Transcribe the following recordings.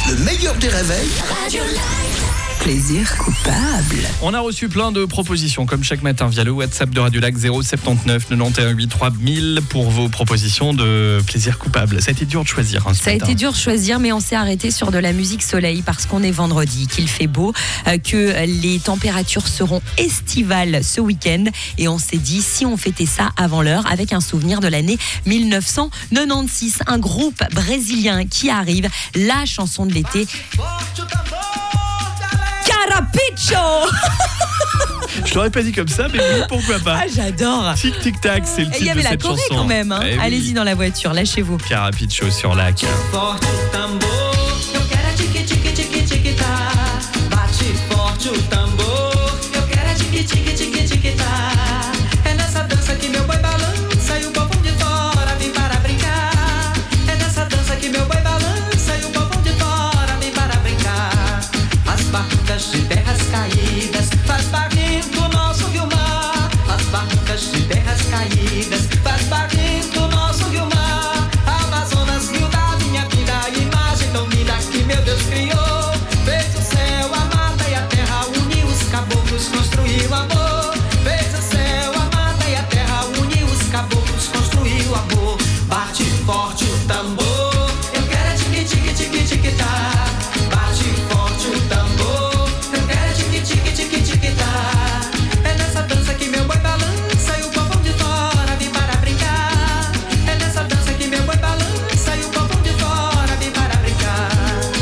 Le meilleur des réveils. Plaisir coupable. On a reçu plein de propositions comme chaque matin via le WhatsApp de Radio Lac 079 91 8 3000 pour vos propositions de plaisir coupable. Ça a été dur de choisir. Ça a été dur de choisir, mais on s'est arrêté sur de la musique soleil parce qu'on est vendredi, qu'il fait beau, que les températures seront estivales ce week-end et on s'est dit si on fêtait ça avant l'heure avec un souvenir de l'année 1996, un groupe brésilien qui arrive, la chanson de l'été. Carapiccio. Je l'aurais pas dit comme ça, mais oui, pourquoi pas. Ah, j'adore. Tic tic tac, c'est le Et il titre y avait de la cette Corée chanson. quand même. Hein. Allez-y dans la voiture, lâchez-vous. Carapiccio sur Lac. Forte o tambor, eu quero é tique tique tique tique tá. Bate forte o tambor, eu quero é tique tique tique tique tá. É nessa dança que meu boi balança e o povo de fora vem para brincar. É nessa dança que meu boi balança e o povo de fora vem para brincar. As barcas de terras caídas faz barrento o nosso rio-mar. As barcas de terras caídas faz barrento o nosso rio-mar. Amazonas, rio da minha vida, a imagem tão linda que meu Deus criou. Fez o céu, a mata e a terra, uniu os caboclos, construiu amor. Fez o céu, a mata e a terra, uniu os caboclos, construiu amor. Bate forte o tambor, eu quero é tique tique tique tique tá. Bate forte o tambor, eu quero é tique tique tique tique tá. É nessa dança que meu boi balança e o povo de fora vem para brincar. É nessa dança que meu boi balança e o povo de fora vem para brincar.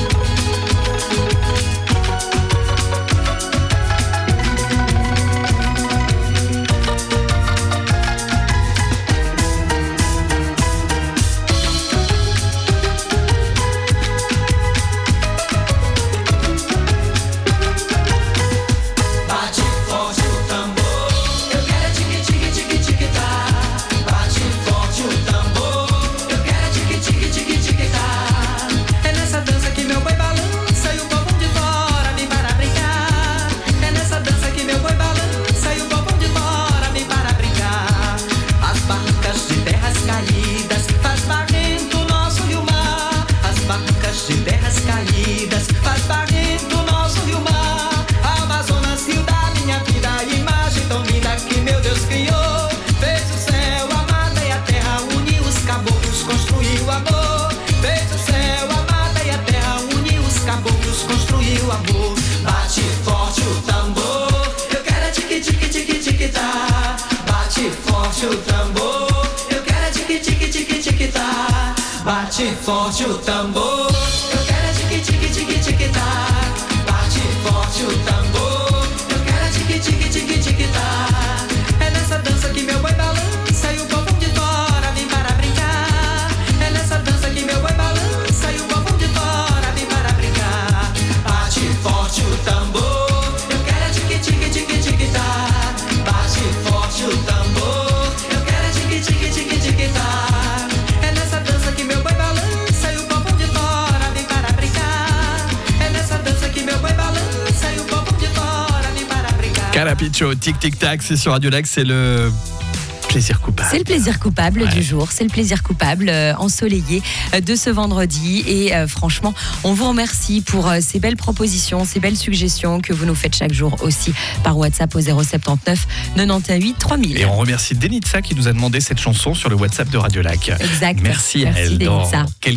Bate forte o tambor, eu quero é tique tique tique tique tá. Bate forte o tambor, eu quero é tique tique tique tique tá. É nessa dança que meu boi balança e o povo de fora vem para brincar. É nessa dança que meu boi balança e o povo de fora vem para brincar. As barcas de terras caídas faz barrento o nosso rio-mar. As barcas de terras caídas faz barrento o nosso rio-mar. Amazonas, rio da minha vida, a imagem tão linda que meu Deus criou. Fez o céu, a mata e a terra, uniu os caboclos, construiu amor. Fez o céu, a mata e a terra, uniu os caboclos, construiu amor. Bate forte o tambor, eu quero é tique tique tique tique tá. Bate forte o tambor, eu quero é tique tique tique tique tá. Bate forte o tambor, eu quero é tique tique tique tique tá. Bate forte o tambor, eu quero é tique tique tique tique tá. É nessa dança que meu boi balança e o povo de fora vem para brincar. É nessa dança que meu boi balança e o povo de fora vem para brincar. Bate forte o tambor, eu quero é tique tique tique tique tá. Bate forte o tambor, eu quero é tique tique tique tique tá. É nessa dança que meu boi balança e o povo de fora vem para brincar. É nessa dança que meu boi balança e o povo de fora vem para brincar. Carapiccio, tic tic tac, c'est sur Radio Lac, c'est le plaisir coupable. C'est le plaisir coupable du jour, c'est le plaisir coupable ensoleillé de ce vendredi et franchement, on vous remercie pour ces belles propositions, ces belles suggestions que vous nous faites chaque jour aussi par WhatsApp au 079 91 8 3000. Et on remercie Denitsa qui nous a demandé cette chanson sur le WhatsApp de Radio Lac. Exact. Merci à elle. Denitsa.